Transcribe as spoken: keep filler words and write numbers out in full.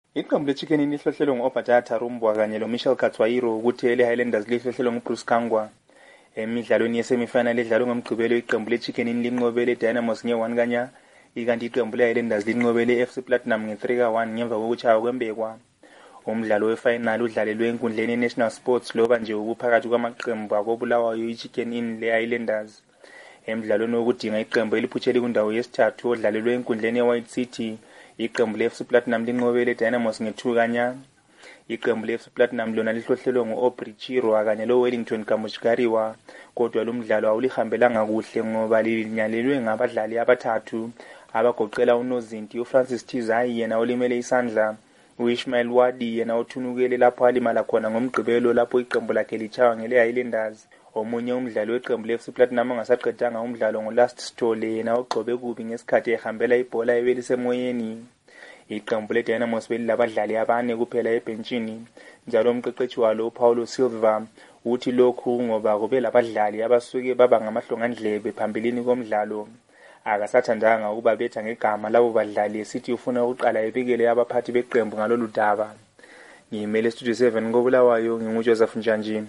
Iqembu le-Chicken Inn lihlohlelwe ngu-Obhajata Rumbwa kanye lo-Michelle Katswairo ukuthi ele-Highlanders lihlohlelwe ngu-Bruce Kangwa. Emidlalweni yesemifinal edlalwe ngoMgqibelo iqembu le-Chicken Inn linqobele i-Dynamos nge-one kanya, ikanti iqembu le-Highlanders linqobele i-F C Platinum nge-three ka one ngemva kokuchaywa kwembekwa. Umdlalo we-final udlalelwe enkundleni ye-National Sports loba nje ubuphakathi kwamaqembu akobulawayo i-Chicken Inn le-Highlanders. Emidlalweni wokudinga iqembu eliphutshele kundawo yesithathu odlalelwe enkundleni ye-White City, iqembu le-F C Platinum linqobele i-Dynamos nge-two kanya. Iqembu le-F C Platinum lona lihlohlelwe ngu-Aubrey Chirwa kanye lo-Wellington Kamushkariwa, kodwa lo mdlalo awulihambelanga kuhle ngoba linyalelwe ngabadlali abathathu abagoqela uNozinti, uFrancis Tizayi yena olimele isandla, u-Ishmael Wadi yena othunukele lapho alimala khona ngoMgqibelo lapho iqembu lakhe lichawa ngele-Highlanders. Omunye umdlali weqembu le-F C Platinum ongasaqedanga umdlalo ngo-Last Stole yena ogxobe kubi ngesikhathi ehambela ibhola ebelisemoyeni. Iqembu le-Dynamos belilabadlali abane kuphela ebhentshini, njalo umqeqeshi walo uPaulo Silva uthi lokhu ngoba kube labadlali abasuke baba ngamahlongandlebe phambilini komdlalo. Akasathandanga ukuba betha ngegama labo badlali esithi ufuna ukuqala ebikele abaphathi beqembu ngalolu daba. Ngimele Studio seven koBulawayo, nginguJoseph Njanjini.